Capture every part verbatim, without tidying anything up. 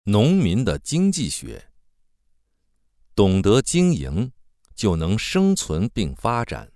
农民的经济学。懂得经营，就能生存并发展。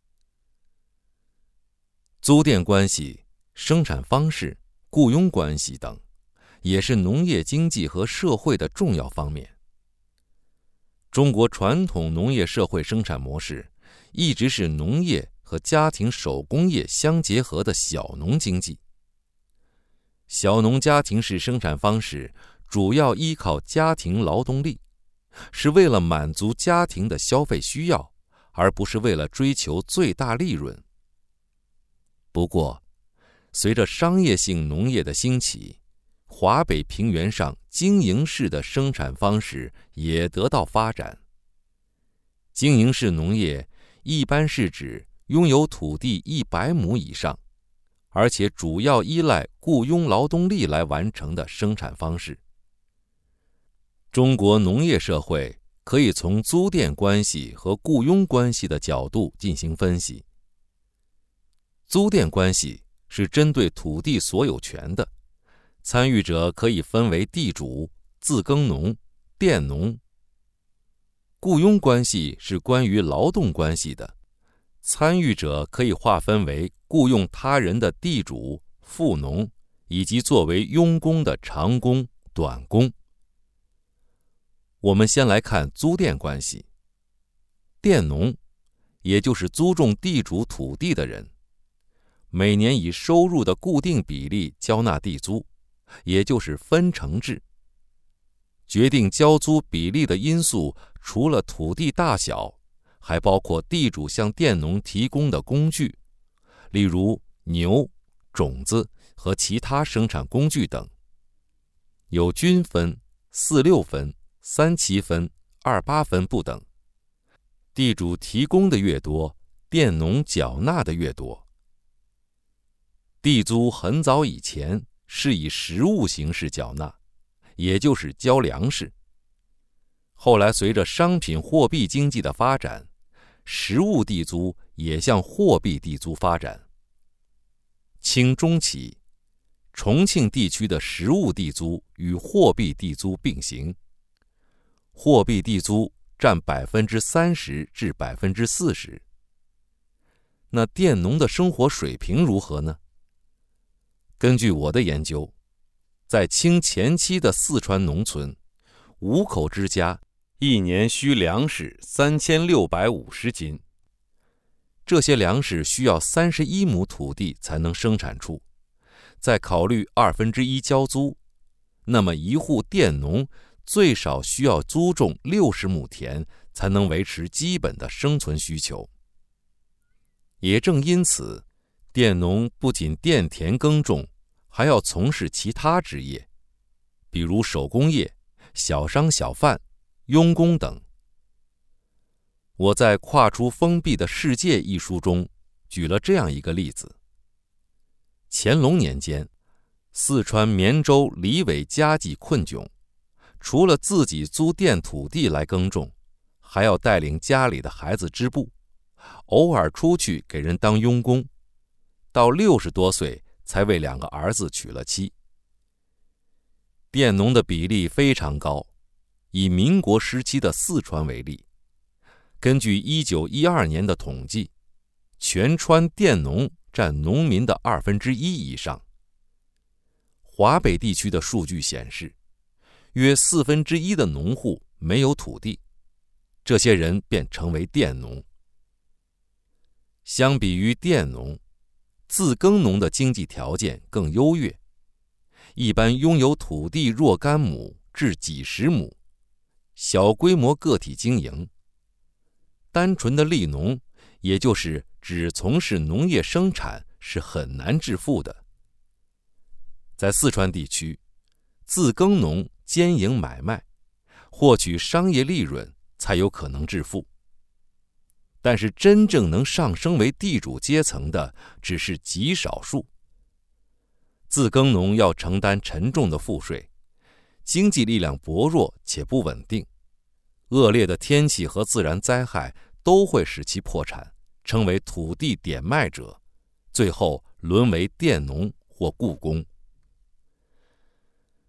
租佃关系、生产方式、雇佣关系等，也是农业经济和社会的重要方面。中国传统农业社会生产模式一直是农业和家庭手工业相结合的小农经济。小农家庭式生产方式主要依靠家庭劳动力，是为了满足家庭的消费需要，而不是为了追求最大利润。不过，随着商业性农业的兴起，华北平原上经营式的生产方式也得到发展。经营式农业一般是指拥有土地一百亩以上，而且主要依赖雇佣劳动力来完成的生产方式。中国农业社会可以从租佃关系和雇佣关系的角度进行分析。租佃关系是针对土地所有权的，参与者可以分为地主、自耕农、佃农。雇佣关系是关于劳动关系的，参与者可以划分为雇佣他人的地主、富农，以及作为佣工的长工、短工。我们先来看租佃关系。佃农，也就是租种地主土地的人，每年以收入的固定比例交纳地租，也就是分成制。决定交租比例的因素除了土地大小，还包括地主向佃农提供的工具，例如牛、种子和其他生产工具等。有均分、四六分、三七分、二八分不等。地主提供的越多，佃农缴纳的越多。地租很早以前是以实物形式缴纳，也就是交粮食。后来随着商品货币经济的发展，实物地租也向货币地租发展。清中期，重庆地区的实物地租与货币地租并行，货币地租占百分之三十至百分之四十。那佃农的生活水平如何呢？根据我的研究，在清前期的四川农村，五口之家一年需粮食三千六百五十斤。这些粮食需要三十一亩土地才能生产出，再考虑二分之一交租，那么一户佃农最少需要租种六十亩田，才能维持基本的生存需求。也正因此，佃农不仅佃田耕种，还要从事其他职业，比如手工业、小商小贩、佣工等。我在《跨出封闭的世界》一书中举了这样一个例子。乾隆年间，四川绵州李伟家计困窘，除了自己租佃土地来耕种，还要带领家里的孩子织布，偶尔出去给人当佣工，到六十多岁才为两个儿子娶了妻。佃农的比例非常高，以民国时期的四川为例，根据一九一二年的统计，全川佃农占农民的二分之一以上。华北地区的数据显示，约四分之一的农户没有土地，这些人便成为佃农。相比于佃农，自耕农的经济条件更优越，一般拥有土地若干亩至几十亩，小规模个体经营。单纯的利农，也就是只从事农业生产，是很难致富的。在四川地区，自耕农兼营买卖，获取商业利润才有可能致富。但是真正能上升为地主阶层的只是极少数。自耕农要承担沉重的赋税，经济力量薄弱且不稳定，恶劣的天气和自然灾害都会使其破产，成为土地典卖者，最后沦为佃农或雇工。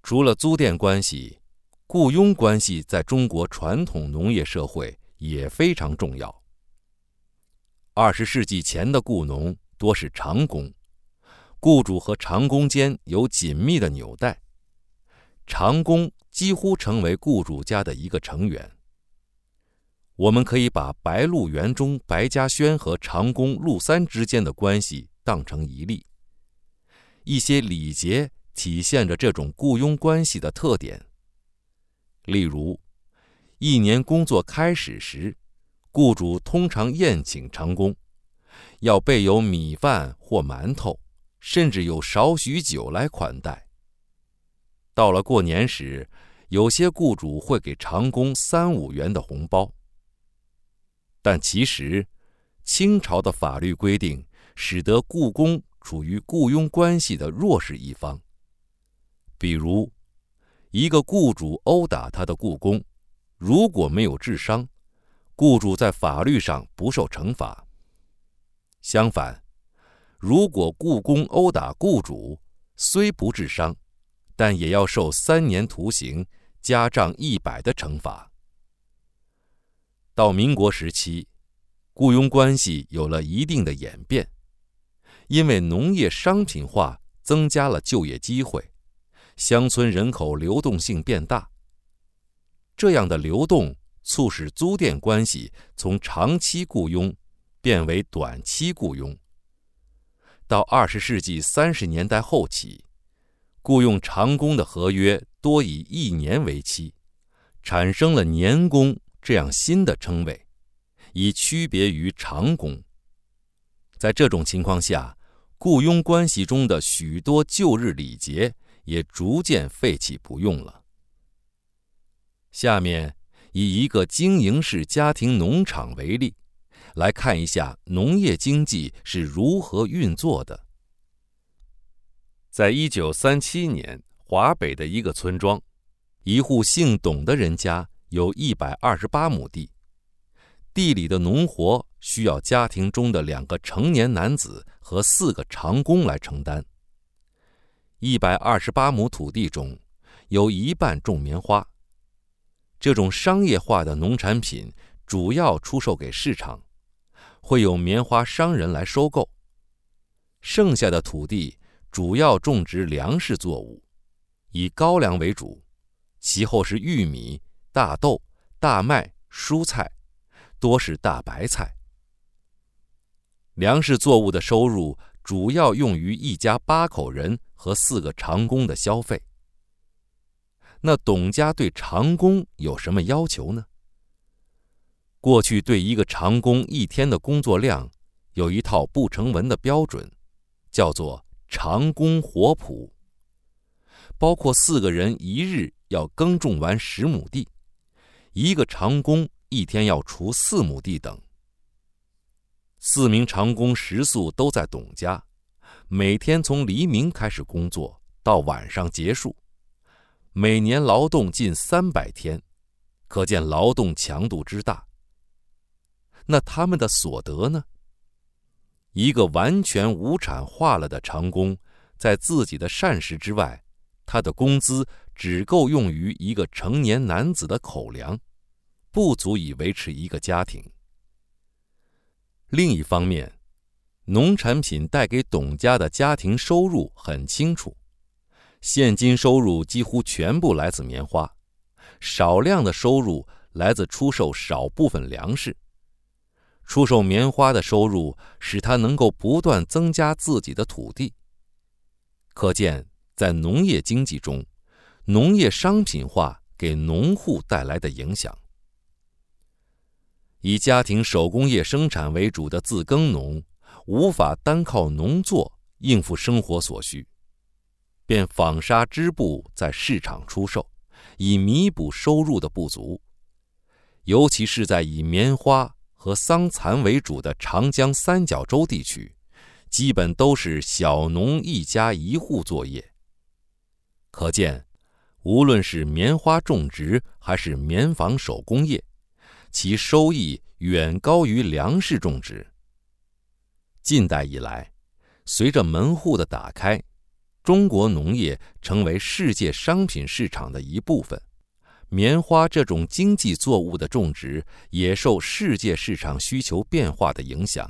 除了租佃关系，雇佣关系在中国传统农业社会也非常重要。二十世纪前的雇农多是长工，雇主和长工间有紧密的纽带，长工几乎成为雇主家的一个成员。我们可以把白鹿原中白嘉轩和长工陆三之间的关系当成一例。一些礼节体现着这种雇佣关系的特点。例如，一年工作开始时，雇主通常宴请长工，要备有米饭或馒头，甚至有少许酒来款待。到了过年时，有些雇主会给长工三五元的红包。但其实，清朝的法律规定使得雇工处于雇佣关系的弱势一方。比如，一个雇主殴打他的雇工，如果没有致伤，雇主在法律上不受惩罚。相反，如果雇工殴打雇主，虽不致伤，但也要受三年徒刑、加杖一百的惩罚。到民国时期，雇佣关系有了一定的演变，因为农业商品化增加了就业机会，乡村人口流动性变大。这样的流动促使租佃关系从长期雇佣变为短期雇佣。到二十世纪三十年代后期，雇佣长工的合约多以一年为期，产生了年工这样新的称谓，以区别于长工。在这种情况下，雇佣关系中的许多旧日礼节也逐渐废弃不用了。下面以一个经营式家庭农场为例，来看一下农业经济是如何运作的。在一九三七年，华北的一个村庄，一户姓董的人家有一百二十八亩地，地里的农活需要家庭中的两个成年男子和四个长工来承担。一百二十八亩土地中，有一半种棉花。这种商业化的农产品主要出售给市场，会有棉花商人来收购。剩下的土地主要种植粮食作物，以高粱为主，其后是玉米、大豆、大麦、蔬菜，多是大白菜。粮食作物的收入主要用于一家八口人和四个长工的消费。那董家对长工有什么要求呢？过去对一个长工一天的工作量有一套不成文的标准，叫做长工活谱，包括四个人一日要耕种完十亩地，一个长工一天要锄四亩地等。四名长工食宿都在董家，每天从黎明开始工作，到晚上结束，每年劳动近三百天，可见劳动强度之大。那他们的所得呢？一个完全无产化了的长工，在自己的膳食之外，他的工资只够用于一个成年男子的口粮，不足以维持一个家庭。另一方面，农产品带给董家的家庭收入很清楚，现金收入几乎全部来自棉花，少量的收入来自出售少部分粮食。出售棉花的收入使他能够不断增加自己的土地。可见，在农业经济中，农业商品化给农户带来的影响。以家庭手工业生产为主的自耕农，无法单靠农作应付生活所需，便纺纱织布在市场出售，以弥补收入的不足。尤其是在以棉花和桑蚕为主的长江三角洲地区，基本都是小农一家一户作业。可见，无论是棉花种植还是棉纺手工业，其收益远高于粮食种植。近代以来，随着门户的打开， 中国农业成为世界商品市场的一部分。棉花这种经济作物的种植也受世界市场需求变化的影响。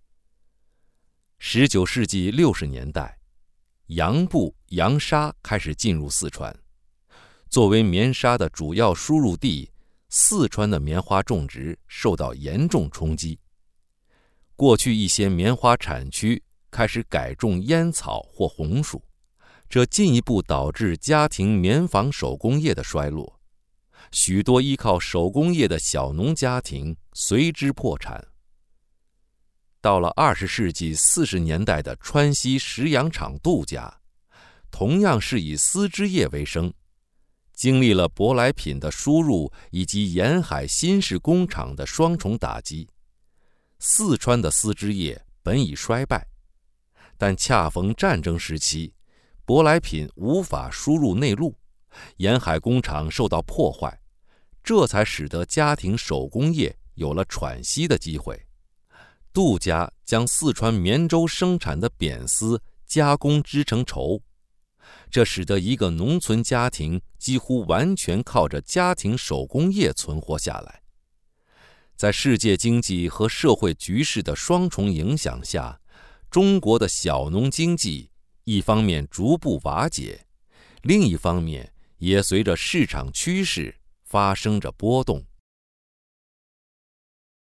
十九世纪六十年代，洋布、洋纱开始进入四川。作为棉纱的主要输入地，四川的棉花种植受到严重冲击。过去一些棉花产区开始改种烟草或红薯，这进一步导致家庭棉纺手工业的衰落。许多依靠手工业的小农家庭随之破产。到了二十世纪四十年代的川西石羊场杜家，同样是以丝织业为生，经历了舶来品的输入以及沿海新式工厂的双重打击。四川的丝织业本已衰败，但恰逢战争时期，舶来品无法输入内陆，沿海工厂受到破坏，这才使得家庭手工业有了喘息的机会。杜家将四川绵州生产的扁丝加工织成绸，这使得一个农村家庭几乎完全靠着家庭手工业存活下来。在世界经济和社会局势的双重影响下，中国的小农经济一方面逐步瓦解，另一方面也随着市场趋势发生着波动。